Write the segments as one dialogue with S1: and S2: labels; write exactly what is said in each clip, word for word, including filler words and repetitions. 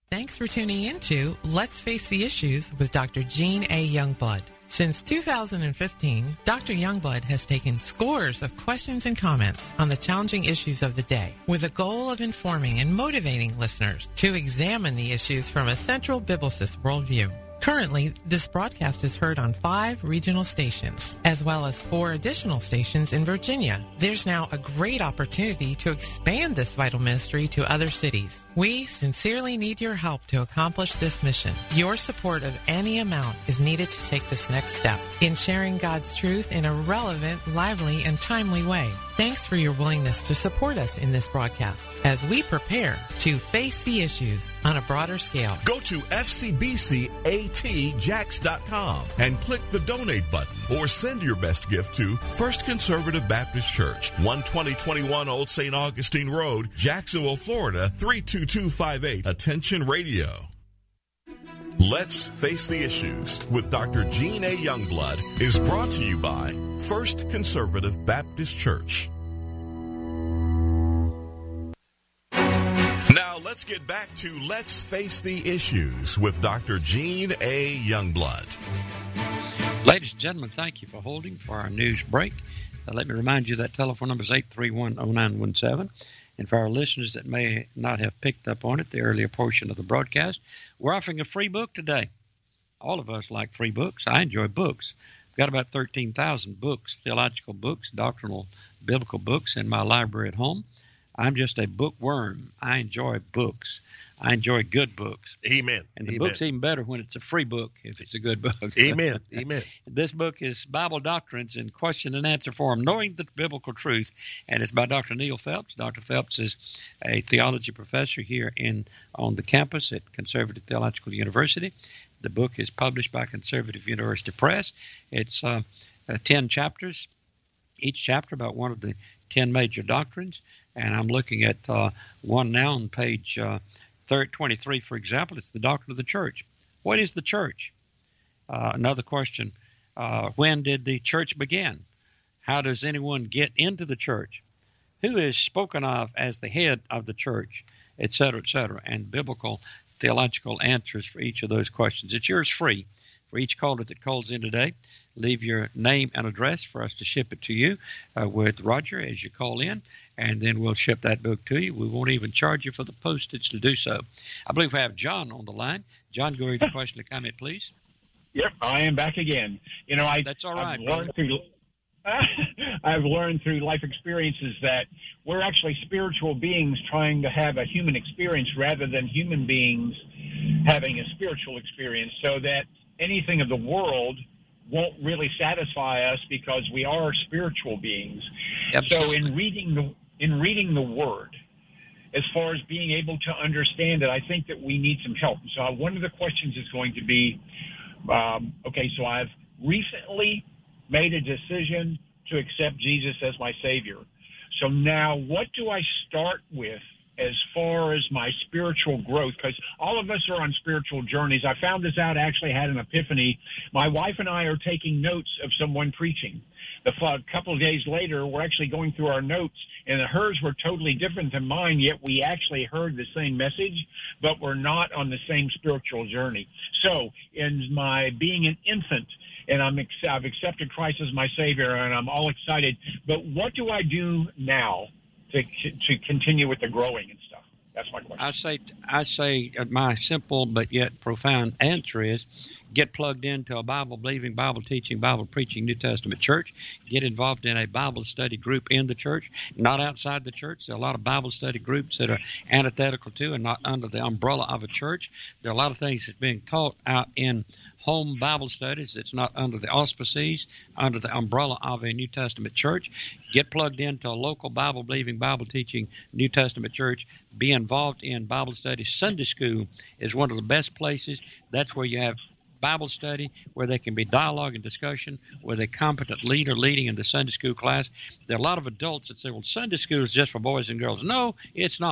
S1: Thanks for tuning in to Let's Face the Issues with Doctor Gene A. Youngblood. Since two thousand fifteen, Doctor Youngblood has taken scores of questions and comments on the challenging issues of the day with the goal of informing and motivating listeners to examine the issues from a central biblicist worldview. Currently, this broadcast is heard on five regional stations, as well as four additional stations in Virginia. There's now a great opportunity to expand this vital ministry to other cities. We sincerely need your help to accomplish this mission. Your support of any amount is needed to take this next step in sharing God's truth in a relevant, lively, and timely way. Thanks for your willingness to support us in this broadcast as we prepare to face the issues on a broader scale.
S2: Go to F C B C A T Jax dot com and click the donate button or send your best gift to First Conservative Baptist Church, one twenty twenty-one Old Saint Augustine Road, Jacksonville, Florida, three two two five eight. Attention Radio. Let's Face the Issues with Doctor Gene A. Youngblood is brought to you by First Conservative Baptist Church. Now let's get back to Let's Face the Issues with Doctor Gene A. Youngblood.
S3: Ladies and gentlemen, thank you for holding for our news break. Uh, let me remind you that telephone number is eight three one, oh nine one seven. And for our listeners that may not have picked up on it, the earlier portion of the broadcast, we're offering a free book today. All of us like free books. I enjoy books. I've got about thirteen thousand books, theological books, doctrinal, biblical books in my library at home. I'm just a bookworm. I enjoy books. I enjoy good books.
S2: Amen.
S3: And the
S2: Amen.
S3: book's even better when it's a free book, if it's a good book.
S2: Amen. Amen.
S3: This book is Bible Doctrines in Question and Answer Form, Knowing the Biblical Truth, and it's by Doctor Neil Phelps. Doctor Phelps is a theology professor here in on the campus at Conservative Theological University. The book is published by Conservative University Press. It's uh, uh, ten chapters, each chapter about one of the ten major doctrines. And I'm looking at uh, one now on page uh, twenty-three, for example. It's the doctrine of the church. What is the church? Uh, another question, uh, when did the church begin? How does anyone get into the church? Who is spoken of as the head of the church, et cetera, et cetera, and biblical theological answers for each of those questions. It's yours free. For each caller that calls in today, leave your name and address for us to ship it to you uh, with Roger as you call in, and then we'll ship that book to you. We won't even charge you for the postage to do so. I believe we have John on the line. John, go ahead with your question or comment, please.
S4: Yep, I am back again. You know, I,
S3: That's all right,
S4: I've learned through, I've learned through life experiences that we're actually spiritual beings trying to have a human experience rather than human beings having a spiritual experience, so that anything of the world won't really satisfy us because we are spiritual beings.
S3: Absolutely.
S4: So in reading the in reading the Word, as far as being able to understand it, I think that we need some help. So one of the questions is going to be, um, okay, so I've recently made a decision to accept Jesus as my Savior. So now what do I start with as far as my spiritual growth? Because all of us are on spiritual journeys. I found this out, I actually had an epiphany. My wife and I are taking notes of someone preaching. The a couple of days later, we're actually going through our notes, and hers were totally different than mine, yet we actually heard the same message, but we're not on the same spiritual journey. So in my being an infant, and I'm, I've accepted Christ as my Savior, and I'm all excited, but what do I do now to to continue with the growing and stuff? That's my question.
S3: I say, I say my simple but yet profound answer is get plugged into a Bible-believing, Bible-teaching, Bible-preaching New Testament church. Get involved in a Bible study group in the church, not outside the church. There are a lot of Bible study groups that are antithetical to and not under the umbrella of a church. There are a lot of things that's being taught out in home Bible studies that's not under the auspices, under the umbrella of a New Testament church. Get plugged into a local Bible-believing, Bible-teaching New Testament church. Be involved in Bible studies. Sunday school is one of the best places. That's where you have Bible study, where there can be dialogue and discussion, with a competent leader leading in the Sunday school class. There are a lot of adults that say, well, Sunday school is just for boys and girls. No, it's not.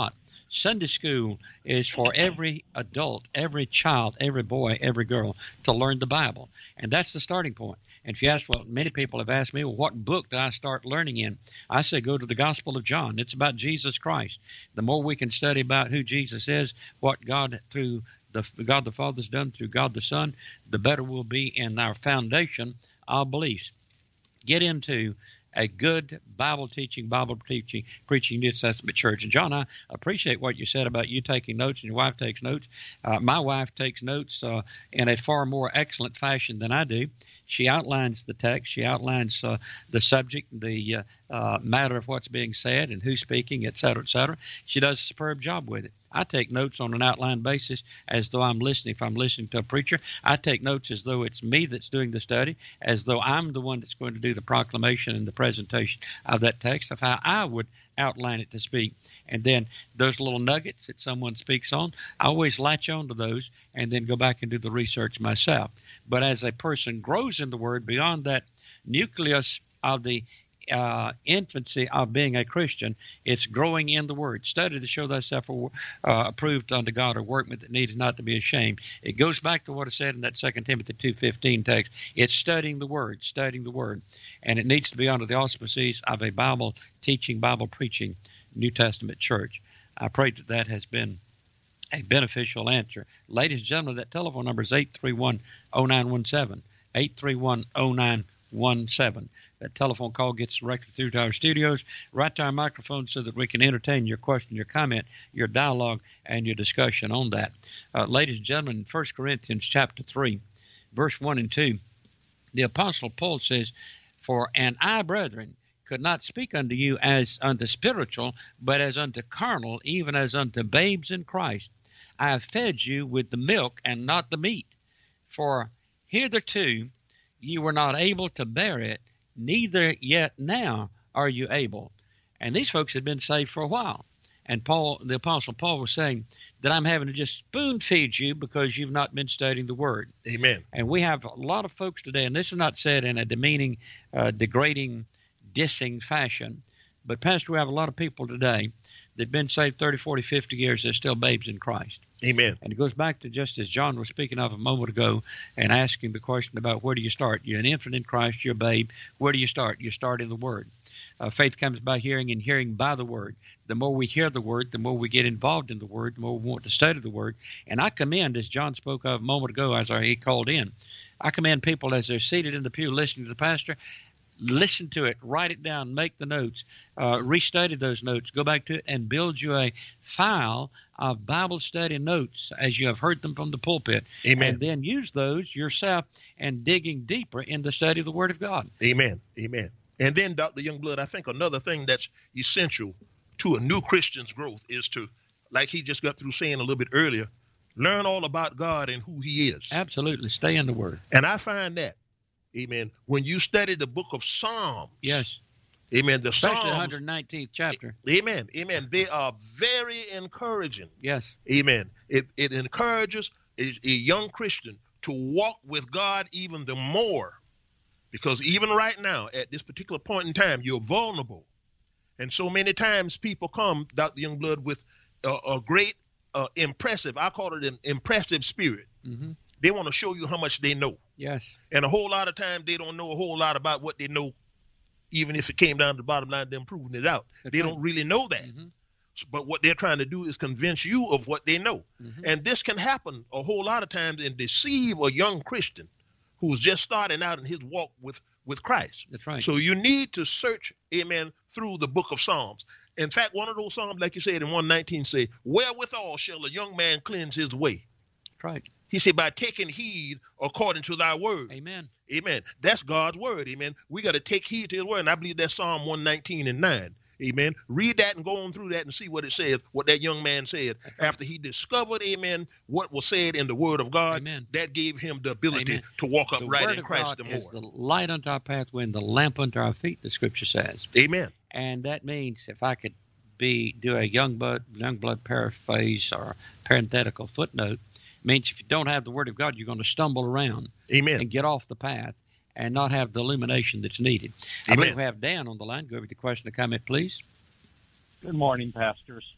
S3: Sunday school is for every adult, every child, every boy, every girl to learn the Bible. And that's the starting point. And if you ask, well, many people have asked me, well, what book do I start learning in? I say go to the Gospel of John. It's about Jesus Christ. The more we can study about who Jesus is, what God through the God the Father has done through God the Son, the better we'll be in our foundation, our beliefs. Get into a good Bible teaching, Bible teaching, preaching New Testament church. And John, I appreciate what you said about you taking notes and your wife takes notes. Uh, my wife takes notes uh, in a far more excellent fashion than I do. She outlines the text. She outlines uh, the subject, the uh, uh, matter of what's being said and who's speaking, et cetera, et cetera. She does a superb job with it. I take notes on an outline basis as though I'm listening. If I'm listening to a preacher, I take notes as though it's me that's doing the study, as though I'm the one that's going to do the proclamation and the presentation of that text, of how I would outline it to speak. And then those little nuggets that someone speaks on, I always latch on to those and then go back and do the research myself. But as a person grows in the Word beyond that nucleus of the Uh, infancy of being a Christian, it's growing in the Word. Study to show thyself uh, approved unto God, a workman that needs not to be ashamed. It goes back to what I said in that Second Timothy two fifteen text. It's studying the Word, studying the Word. And it needs to be under the auspices of a Bible teaching, Bible preaching New Testament church. I pray that that has been a beneficial answer. Ladies and gentlemen, that telephone number is eight three one, oh nine one seven, eight three one, oh nine one seven. That telephone call gets directly through to our studios, right to our microphone, so that we can entertain your question, your comment, your dialogue, and your discussion on that. Uh, ladies and gentlemen, First Corinthians chapter three, verse one and two, the Apostle Paul says, "For and I, brethren, could not speak unto you as unto spiritual, but as unto carnal, even as unto babes in Christ. I have fed you with the milk and not the meat. For hitherto ye were not able to bear it, neither yet now are you able." And these folks had been saved for a while. And Paul, the Apostle Paul, was saying that I'm having to just spoon feed you because you've not been studying the Word.
S5: Amen.
S3: And we have a lot of folks today, and this is not said in a demeaning, uh, degrading, dissing fashion, but Pastor, we have a lot of people today that have been saved thirty, forty, fifty years. They're still babes in Christ.
S5: Amen.
S3: And it goes back to just as John was speaking of a moment ago and asking the question about where do you start? You're an infant in Christ, you're a babe. Where do you start? You start in the Word. Uh, faith comes by hearing, and hearing by the Word. The more we hear the Word, the more we get involved in the Word, the more we want to study the Word. And I commend, as John spoke of a moment ago as he called in, I commend people as they're seated in the pew listening to the pastor, listen to it, write it down, make the notes, uh, restudy those notes, go back to it, and build you a file of Bible study notes as you have heard them from the pulpit.
S5: Amen.
S3: And then use those yourself and digging deeper in the study of the Word of God.
S5: Amen. Amen. And then, Doctor Youngblood, I think another thing that's essential to a new Christian's growth is to, like he just got through saying a little bit earlier, learn all about God and who he is.
S3: Absolutely. Stay in the Word.
S5: And I find that, amen, when you study the book of Psalms.
S3: Yes.
S5: Amen. The
S3: Especially
S5: Psalms,
S3: the one hundred nineteenth chapter.
S5: Amen. Amen. They are very encouraging.
S3: Yes.
S5: Amen. It, it encourages a, a young Christian to walk with God even the more. Because even right now, at this particular point in time, you're vulnerable. And so many times people come, Doctor Youngblood, with a, a great, uh, impressive, I call it an impressive spirit.
S3: Mm-hmm.
S5: They want to show you how much they know.
S3: Yes.
S5: And a whole lot of times they don't know a whole lot about what they know, even if it came down to the bottom line, them proving it out.
S3: That's
S5: they
S3: right.
S5: don't really know that.
S3: Mm-hmm.
S5: But what they're trying to do is convince you of what they know.
S3: Mm-hmm.
S5: And this can happen a whole lot of times and deceive a young Christian who's just starting out in his walk with, with Christ.
S3: That's right.
S5: So you need to search, amen, through the book of Psalms. In fact, one of those Psalms, like you said in one nineteen, say, "Wherewithal shall a young man cleanse his way?"
S3: That's right.
S5: He said, "By taking heed according to thy word."
S3: Amen.
S5: Amen. That's God's word. Amen. We got to take heed to his word. And I believe that's Psalm one nineteen and nine. Amen. Read that and go on through that and see what it says, what that young man said after he discovered, amen, what was said in the word of God.
S3: Amen.
S5: That gave him the ability
S3: Amen.
S5: to walk
S3: The
S5: upright
S3: Word
S5: in
S3: of
S5: Christ
S3: God
S5: the
S3: is
S5: more.
S3: the light unto our pathway and the lamp unto our feet, the Scripture says.
S5: Amen.
S3: And that means, if I could be do a young blood, young blood paraphrase or parenthetical footnote, means if you don't have the Word of God, you're going to stumble around
S5: Amen.
S3: and get off the path and not have the illumination that's needed. I
S5: Amen.
S3: believe we have Dan on the line. Go over the question or comment, please.
S6: Good morning, pastors.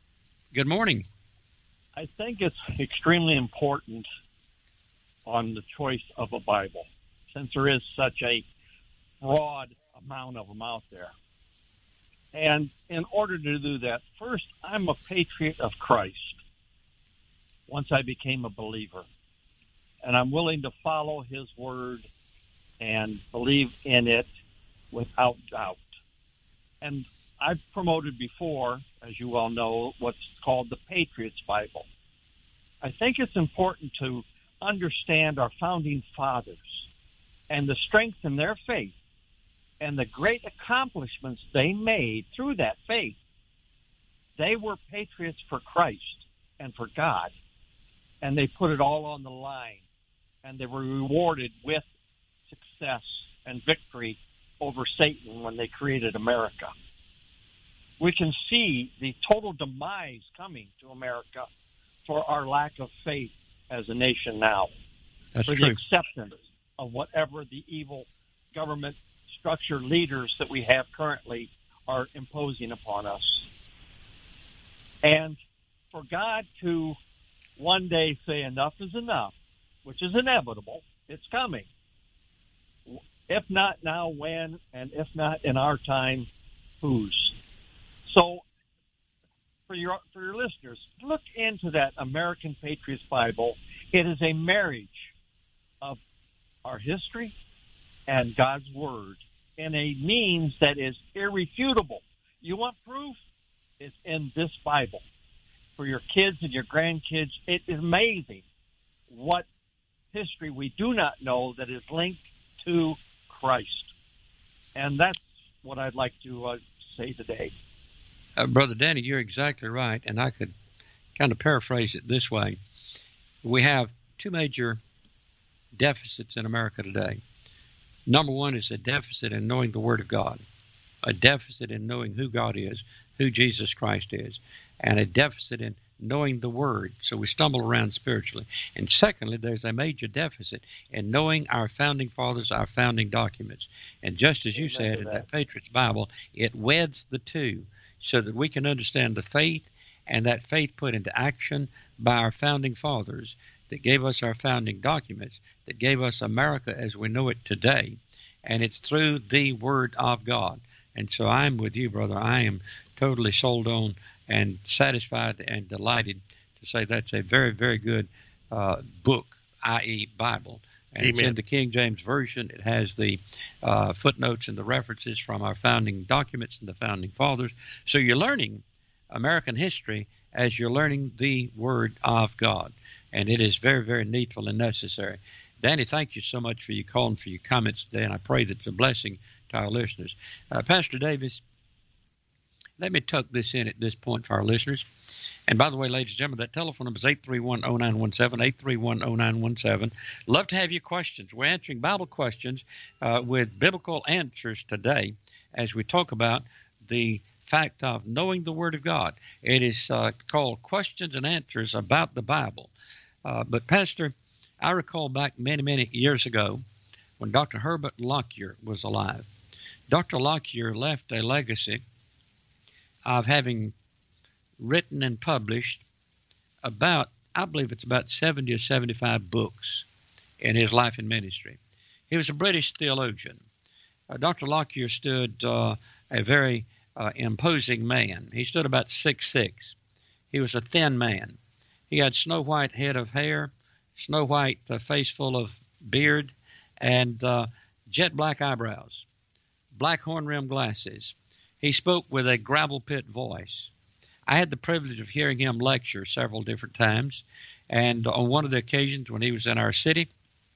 S3: Good morning.
S6: I think it's extremely important on the choice of a Bible, since there is such a broad amount of them out there. And in order to do that, first, I'm a patriot of Christ once I became a believer. And I'm willing to follow his word and believe in it without doubt. And I've promoted before, as you all know, what's called the Patriots Bible. I think it's important to understand our founding fathers and the strength in their faith and the great accomplishments they made through that faith. They were patriots for Christ and for God, and they put it all on the line, and they were rewarded with success and victory over Satan when they created America. We can see the total demise coming to America for our lack of faith as a nation now.
S3: That's
S6: for
S3: true.
S6: The acceptance of whatever the evil government structure leaders that we have currently are imposing upon us. And for God to one day say enough is enough, which is inevitable, it's coming. If not now, when? And if not in our time, whose? So, for your for your listeners, look into that American Patriots Bible. It is a marriage of our history and God's Word in a means that is irrefutable. You want proof? It's in this Bible. For your kids and your grandkids, it is amazing what history we do not know that is linked to Christ. And that's what I'd like to uh, say today.
S3: Uh, Brother Danny, you're exactly right, and I could kind of paraphrase it this way. We have two major deficits in America today. Number one is a deficit in knowing the Word of God, a deficit in knowing who God is, who Jesus Christ is, and a deficit in knowing the Word, so we stumble around spiritually. And secondly, there's a major deficit in knowing our founding fathers, our founding documents. And just as you
S6: Amen
S3: said
S6: to
S3: in
S6: that.
S3: that Patriots Bible, it weds the two so that we can understand the faith, and that faith put into action by our founding fathers that gave us our founding documents, that gave us America as we know it today. And it's through the Word of God. And so I'm with you, brother. I am totally sold on and satisfied and delighted to say that's a very, very good uh, book, that is. Bible. And
S5: Amen.
S3: It's in the King James Version. It has the uh, footnotes and the references from our founding documents and the founding fathers. So you're learning American history as you're learning the Word of God. And it is very, very needful and necessary. Danny, thank you so much for your call and for your comments today, and I pray that it's a blessing to our listeners. Uh, Pastor Davis, let me tuck this in at this point for our listeners. And by the way, ladies and gentlemen, that telephone number is eight three one, oh nine one seven, eight three one, oh nine one seven. Love to have your questions. We're answering Bible questions uh, with biblical answers today as we talk about the fact of knowing the Word of God. It is uh, called Questions and Answers About the Bible. Uh, but, Pastor, I recall back many, many years ago when Doctor Herbert Lockyer was alive. Doctor Lockyer left a legacy of having written and published about, I believe it's about seventy or seventy-five books in his life and ministry. He was a British theologian. Uh, Doctor Lockyer stood uh, a very uh, imposing man. He stood about six foot six. He was a thin man. He had snow white head of hair, snow white uh, face full of beard, and uh, jet black eyebrows, black horn-rimmed glasses. He spoke with a gravel pit voice. I had the privilege of hearing him lecture several different times, and on one of the occasions when he was in our city,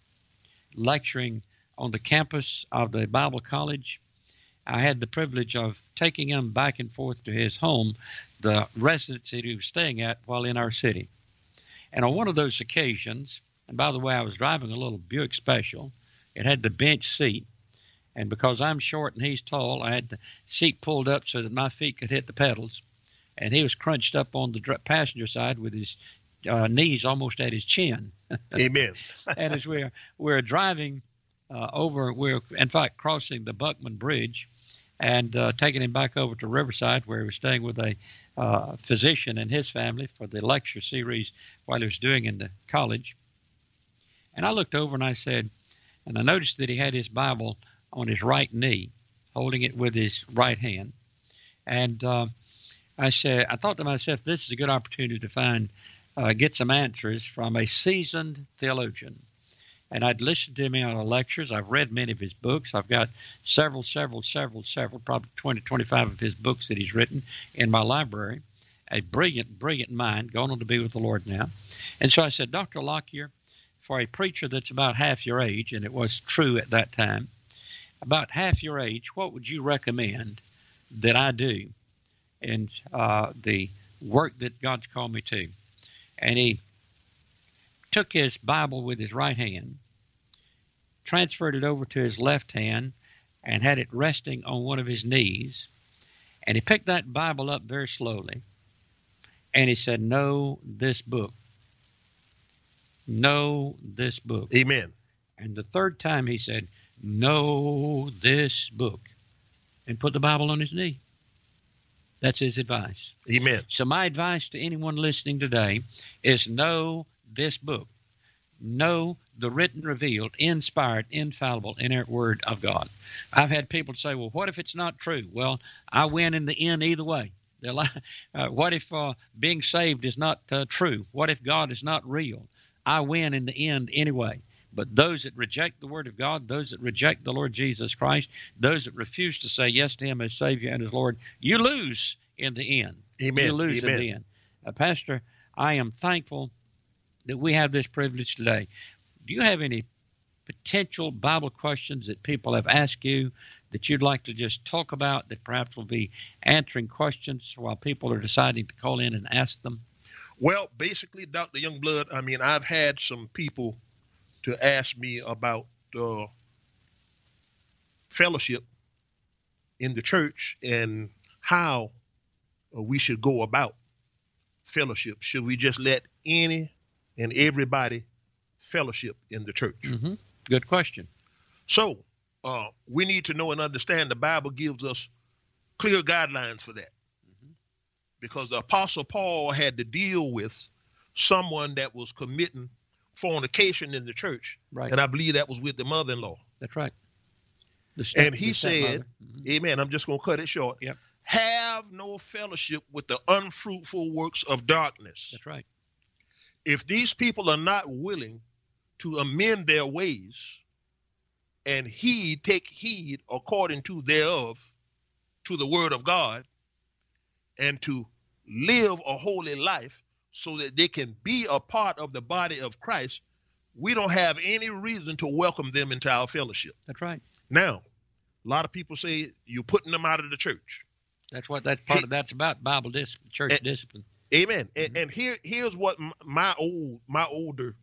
S3: lecturing on the campus of the Bible College, I had the privilege of taking him back and forth to his home, the residence that he was staying at while in our city. And on one of those occasions, and by the way, I was driving a little Buick Special. It had the bench seat. And because I'm short and he's tall, I had the seat pulled up so that my feet could hit the pedals. And he was crunched up on the passenger side with his uh, knees almost at his chin.
S5: Amen.
S3: And as we're, we're driving uh, over, we're, in fact, crossing the Buckman Bridge, and uh, taking him back over to Riverside, where he was staying with a uh, physician and his family for the lecture series while he was doing in the college. And I looked over and I said, and I noticed that he had his Bible on his right knee, holding it with his right hand. And uh, I said, I thought to myself, this is a good opportunity to find, uh, get some answers from a seasoned theologian. And I'd listened to him on lectures. I've read many of his books. I've got several, several, several, several, probably twenty, twenty-five of his books that he's written in my library. A brilliant, brilliant mind, going on to be with the Lord now. And so I said, Doctor Lockyer, for a preacher that's about half your age, and it was true at that time, about half your age, what would you recommend that I do in uh, the work that God's called me to? And he took his Bible with his right hand, transferred it over to his left hand, and had it resting on one of his knees. And he picked that Bible up very slowly, and he said, know this book. Know this book.
S5: Amen.
S3: And the third time he said, know this book, and put the Bible on his knee. That's his advice.
S5: Amen.
S3: So my advice to anyone listening today is know this book. Know the written, revealed, inspired, infallible, inerrant word of God. I've had people say, well, what if it's not true? Well, I win in the end either way. Uh, what if uh, being saved is not uh, true? What if God is not real? I win in the end anyway. But those that reject the word of God, those that reject the Lord Jesus Christ, those that refuse to say yes to him as Savior and as Lord, you lose in the end.
S5: Amen.
S3: You lose
S5: Amen.
S3: in the end. Uh, Pastor, I am thankful that we have this privilege today. Do you have any potential Bible questions that people have asked you that you'd like to just talk about, that perhaps will be answering questions while people are deciding to call in and ask them?
S5: Well, basically, Doctor Youngblood, I mean, I've had some people to ask me about uh, fellowship in the church and how uh, we should go about fellowship. Should we just let any and everybody fellowship in the church?
S3: Mm-hmm. Good question.
S5: So uh, we need to know and understand the Bible gives us clear guidelines for that. Mm-hmm. Because the Apostle Paul had to deal with someone that was committing fornication in the church.
S3: Right.
S5: And I believe that was with the mother-in-law.
S3: That's right. The step,
S5: and he
S3: the
S5: said, mm-hmm. Amen, I'm just going to cut it short.
S3: Yep.
S5: Have no fellowship with the unfruitful works of darkness.
S3: That's right.
S5: If these people are not willing to amend their ways and heed, take heed according to thereof, to the word of God, and to live a holy life so that they can be a part of the body of Christ, we don't have any reason to welcome them into our fellowship.
S3: That's right.
S5: Now, a lot of people say you're putting them out of the church.
S3: That's what that part of that's about, Bible discipline, church
S5: and,
S3: discipline.
S5: Amen.
S3: Mm-hmm.
S5: And, and here, here's what my old, my older,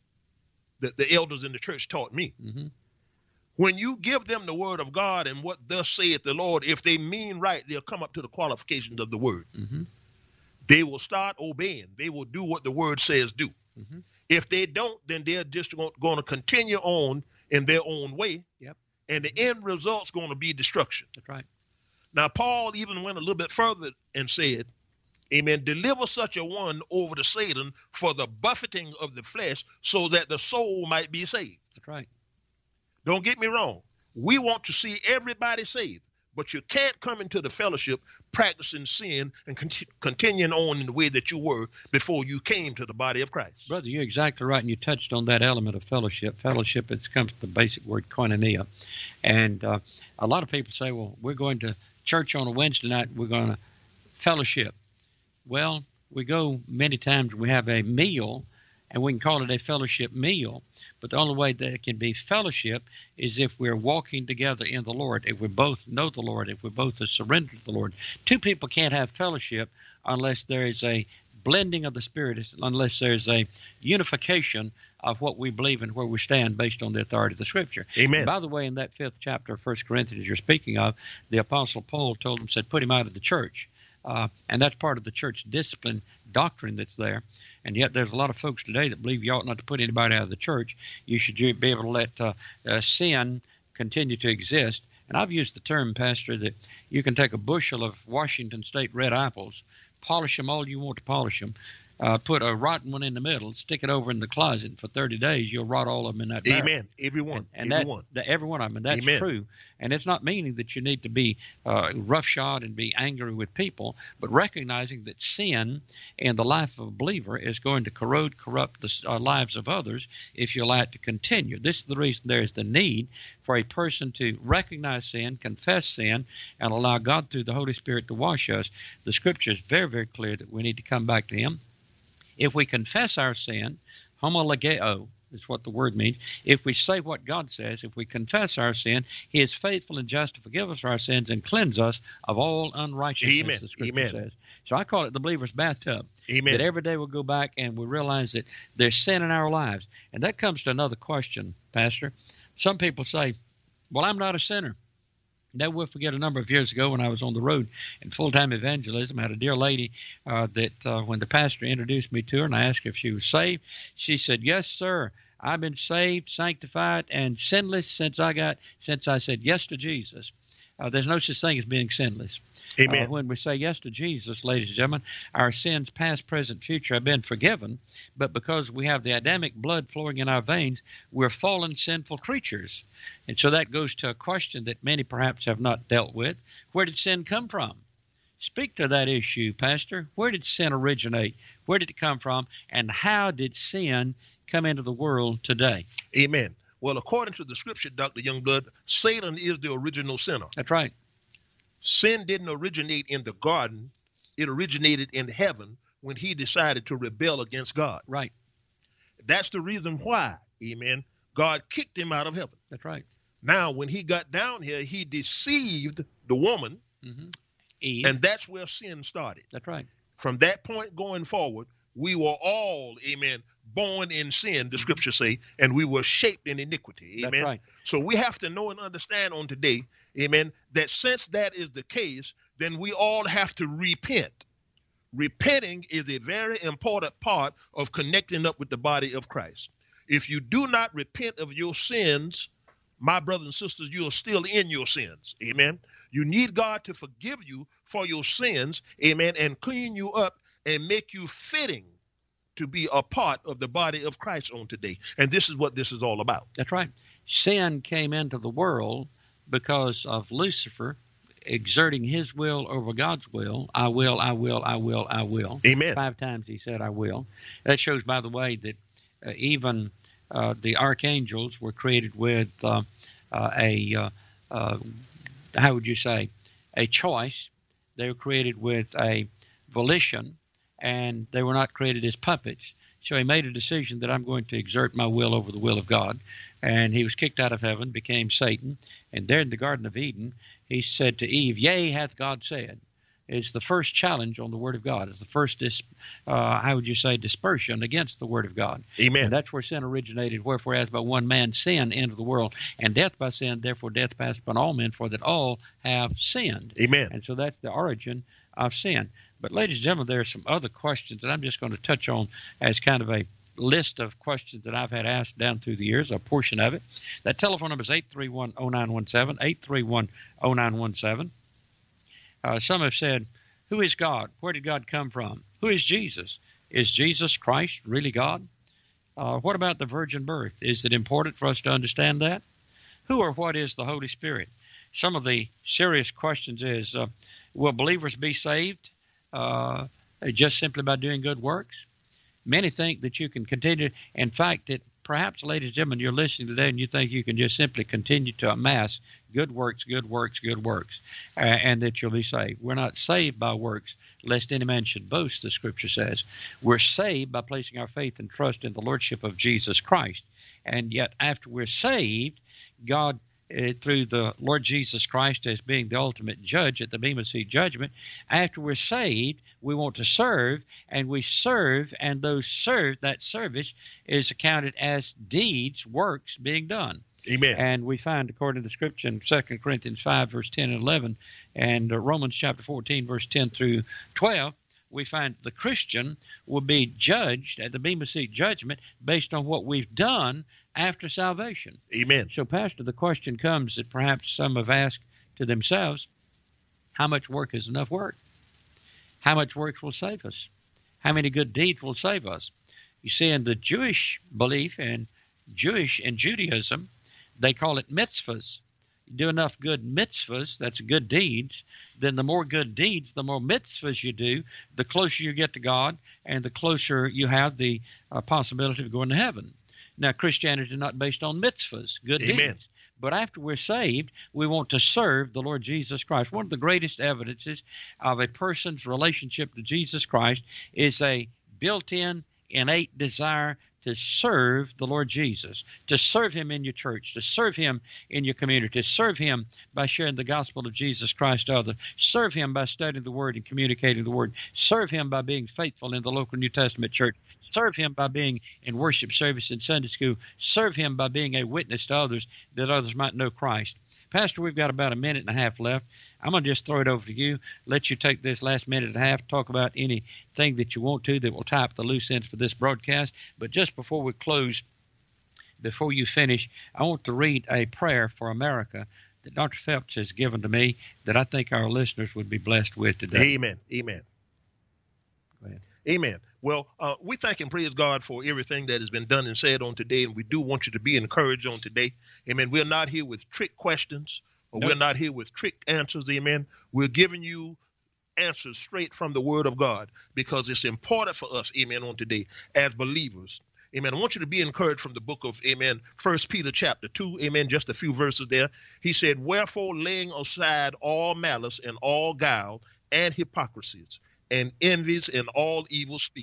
S5: the, the elders in the church taught me.
S3: Mm-hmm.
S5: When you give them the word of God and what thus saith the Lord, if they mean right, they'll come up to the qualifications of the word.
S3: Mm-hmm.
S5: They will start obeying. They will do what the word says do.
S3: Mm-hmm.
S5: If they don't, then they're just going to continue on in their own way.
S3: Yep.
S5: And the end result's going to be destruction.
S3: That's right.
S5: Now, Paul even went a little bit further and said, amen, deliver such a one over to Satan for the buffeting of the flesh so that the soul might be saved.
S3: That's right.
S5: Don't get me wrong. We want to see everybody saved, but you can't come into the fellowship practicing sin and cont- continuing on in the way that you were before you came to the body of Christ.
S3: Brother, you're exactly right, and you touched on that element of fellowship. Fellowship, it comes from the basic word koinonia. And uh, a lot of people say, well, we're going to church on a Wednesday night, we're going to fellowship. Well, we go many times, we have a meal, and we can call it a fellowship meal. But the only way that it can be fellowship is if we're walking together in the Lord, if we both know the Lord, if we both are surrendered to the Lord. Two people can't have fellowship unless there is a blending of the Spirit, unless there's a unification of what we believe and where we stand based on the authority of the Scripture.
S5: Amen.
S3: And by the way, in that fifth chapter of First Corinthians you're speaking of, the Apostle Paul told him, said, put him out of the church. Uh, and that's part of the church discipline doctrine that's there. And yet there's a lot of folks today that believe you ought not to put anybody out of the church. You should be able to let uh, uh, sin continue to exist And I've used the term, Pastor, that you can take a bushel of Washington State red apples, polish them all you want to polish them, uh, put a rotten one in the middle, stick it over in the closet, and for thirty days you'll rot all of them in that barrel.
S5: Amen. Every one.
S3: And, and
S5: every
S3: that,
S5: one.
S3: The, every one of them. And that's
S5: Amen.
S3: true. And it's not meaning that you need to be uh, roughshod and be angry with people, but recognizing that sin in the life of a believer is going to corrode, corrupt the uh, lives of others if you allow it to continue. This is the reason there is the need for a person to recognize sin, confess sin, and allow God through the Holy Spirit to wash us. The Scripture is very, very clear that we need to come back to Him. If we confess our sin, homologeo is what the word means. If we say what God says, if we confess our sin, He is faithful and just to forgive us our sins and cleanse us of all unrighteousness,
S5: Amen.
S3: the Scripture
S5: Amen.
S3: says. So I call it the believer's bathtub.
S5: Amen.
S3: That every day we'll go back and we realize that there's sin in our lives. And that comes to another question, Pastor. Some people say, well, I'm not a sinner. Never will forget a number of years ago when I was on the road in full-time evangelism. I had a dear lady uh, that uh, when the pastor introduced me to her and I asked her if she was saved, she said, yes, sir. I've been saved, sanctified, and sinless since I got since I said yes to Jesus. Uh, there's no such thing as being sinless.
S5: Amen.
S3: Uh, when we say yes to Jesus, ladies and gentlemen, our sins, past, present, future, have been forgiven. But because we have the Adamic blood flowing in our veins, we're fallen, sinful creatures. And so that goes to a question that many perhaps have not dealt with. Where did sin come from? Speak to that issue, Pastor. Where did sin originate? Where did it come from? And how did sin come into the world today?
S5: Amen. Well, according to the Scripture, Doctor Youngblood, Satan is the original sinner.
S3: That's right.
S5: Sin didn't originate in the garden. It originated in heaven when he decided to rebel against God.
S3: Right.
S5: That's the reason why, amen, God kicked him out of heaven.
S3: That's right.
S5: Now, when he got down here, he deceived the woman,
S3: Mm-hmm. Eve.
S5: and that's where sin started.
S3: That's right.
S5: From that point going forward, we were all, amen, born in sin, the Scriptures say, and we were shaped in iniquity. Amen.
S3: That's right.
S5: So we have to know and understand on today, amen, that since that is the case, then we all have to repent. Repenting is a very important part of connecting up with the body of Christ. If you do not repent of your sins, my brothers and sisters, you are still in your sins. Amen. You need God to forgive you for your sins, amen, and clean you up and make you fitting to be a part of the body of Christ on today. And this is what this is all about.
S3: That's right. Sin came into the world because of Lucifer exerting his will over God's will. I will, I will, I will, I will.
S5: Amen.
S3: Five times he said, I will. That shows, by the way, that uh, even uh, the archangels were created with uh, uh, a, uh, uh, how would you say, a choice. They were created with a volition, and they were not created as puppets. So he made a decision that I'm going to exert my will over the will of God. And he was kicked out of heaven, became Satan. And there in the Garden of Eden, he said to Eve, yea, hath God said. It's the first challenge on the Word of God. It's the first, dis, uh, how would you say, dispersion against the Word of God.
S5: Amen.
S3: And that's where sin originated. Wherefore, as by one man sin entered the world, and death by sin, therefore death passed upon all men, for that all have sinned.
S5: Amen.
S3: And so that's the origin of sin. But ladies and gentlemen, there are some other questions that I'm just going to touch on as kind of a list of questions that I've had asked down through the years, a portion of it. That telephone number is eight three one, oh nine one seven, eight three one, oh nine one seven. Uh, some have said, who is God? Where did God come from? Who is Jesus? Is Jesus Christ really God? Uh, what about the virgin birth? Is it important for us to understand that? Who or what is the Holy Spirit? Some of the serious questions is, uh, will believers be saved uh, just simply by doing good works? Many think that you can continue. In fact, that perhaps, ladies and gentlemen, you're listening today and you think you can just simply continue to amass good works, good works, good works, uh, and that you'll be saved. We're not saved by works, lest any man should boast, the Scripture says. We're saved by placing our faith and trust in the Lordship of Jesus Christ. And yet, after we're saved, God, Uh, through the Lord Jesus Christ as being the ultimate judge at the Bema Seat judgment, after we're saved, we want to serve, and we serve, and those served, that service is accounted as deeds, works being done.
S5: Amen.
S3: And we find, according to the Scripture, in Second Corinthians five, verse ten and eleven, and uh, Romans chapter fourteen, verse ten through twelve, we find the Christian will be judged at the Bema Seat judgment based on what we've done after salvation.
S5: Amen.
S3: So, Pastor, the question comes that perhaps some have asked to themselves, how much work is enough work? How much work will save us? How many good deeds will save us? You see, in the Jewish belief and Jewish and Judaism, they call it mitzvahs. You do enough good mitzvahs, that's good deeds, then the more good deeds, the more mitzvahs you do, the closer you get to God, and the closer you have the uh, possibility of going to heaven. Now, Christianity is not based on mitzvahs, good
S5: Amen.
S3: deeds. But after we're saved, we want to serve the Lord Jesus Christ. One of the greatest evidences of a person's relationship to Jesus Christ is a built-in, innate desire to serve the Lord Jesus, to serve him in your church, to serve him in your community, to serve him by sharing the gospel of Jesus Christ to others, serve him by studying the Word and communicating the Word, serve him by being faithful in the local New Testament church, serve him by being in worship service in Sunday school, serve him by being a witness to others that others might know Christ. Pastor, we've got about a minute and a half left. I'm going to just throw it over to you, let you take this last minute and a half, talk about anything that you want to that will tie up the loose ends for this broadcast. But just before we close, before you finish, I want to read a prayer for America that Doctor Phelps has given to me that I think our listeners would be blessed with today.
S5: Amen. Amen.
S3: Go ahead.
S5: Amen. Well, uh, we thank and praise God for everything that has been done and said on today, and we do want you to be encouraged on today. Amen. We're not here with trick questions, or nope. We're not here with trick answers. Amen. We're giving you answers straight from the Word of God because it's important for us, amen, on today as believers. Amen. I want you to be encouraged from the book of, amen, First Peter chapter two, amen, just a few verses there. He said, wherefore laying aside all malice and all guile and hypocrisies, and envies and all evil speakings,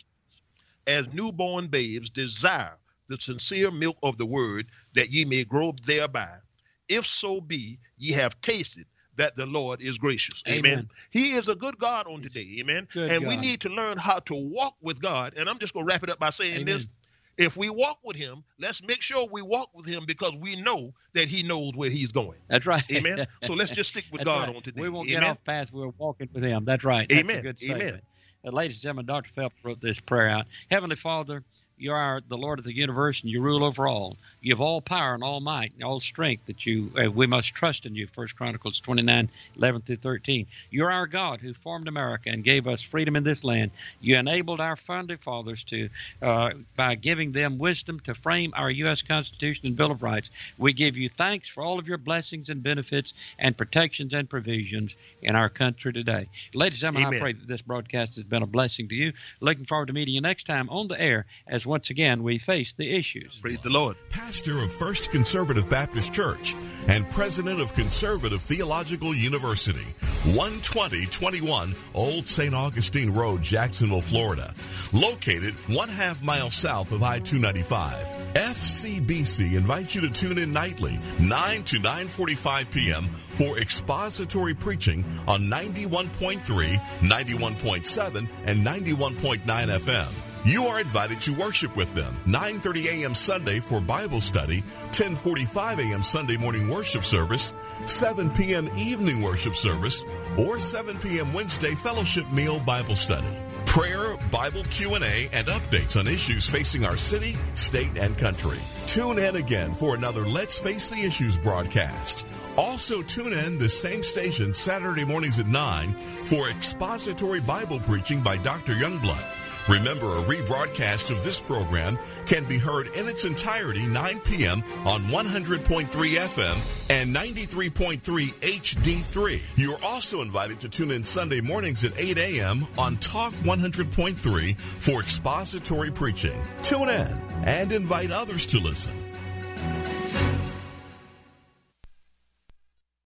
S5: as newborn babes desire the sincere milk of the word, that ye may grow thereby. If so be ye have tasted that the Lord is gracious. Amen. Amen. He is a good God on today. Amen. Good and God. We need to learn how to walk with God. And I'm just going to wrap it up by saying Amen. This. If we walk with him, let's make sure we walk with him because we know that he knows where he's going.
S3: That's right.
S5: Amen. So let's just stick with God
S3: right.
S5: on today.
S3: We won't
S5: Amen.
S3: get off path. We're walking with him. That's right. That's
S5: Amen.
S3: a good statement.
S5: Amen.
S3: Uh, ladies and gentlemen, Doctor Phelps wrote this prayer out. Heavenly Father, you are the Lord of the universe, and you rule over all. You have all power and all might and all strength that you uh, we must trust in you, First Chronicles twenty-nine, eleven through thirteen. You're our God who formed America and gave us freedom in this land. You enabled our founding fathers to, uh, by giving them wisdom to frame our U S Constitution and Bill of Rights. We give you thanks for all of your blessings and benefits and protections and provisions in our country today. Ladies and gentlemen, Amen. I pray that this broadcast has been a blessing to you. Looking forward to meeting you next time on the air as once again we face the issues.
S5: Praise the Lord.
S2: Pastor of First Conservative Baptist Church and president of Conservative Theological University, one twenty twenty-one Old Saint Augustine Road, Jacksonville, Florida. Located one half mile south of I two ninety-five. F C B C invites you to tune in nightly, nine to nine forty-five p.m. for expository preaching on ninety-one point three, ninety-one point seven, and ninety-one point nine F M. You are invited to worship with them, nine thirty a.m. Sunday for Bible study, ten forty-five a.m. Sunday morning worship service, seven p.m. evening worship service, or seven p.m. Wednesday fellowship meal Bible study. Prayer, Bible Q and A, and updates on issues facing our city, state, and country. Tune in again for another Let's Face the Issues broadcast. Also tune in the same station Saturday mornings at nine for expository Bible preaching by Doctor Youngblood. Remember, a rebroadcast of this program can be heard in its entirety nine p.m. on one hundred point three F M and ninety-three point three H D three. You are also invited to tune in Sunday mornings at eight a.m. on Talk one hundred point three for expository preaching. Tune in and invite others to listen.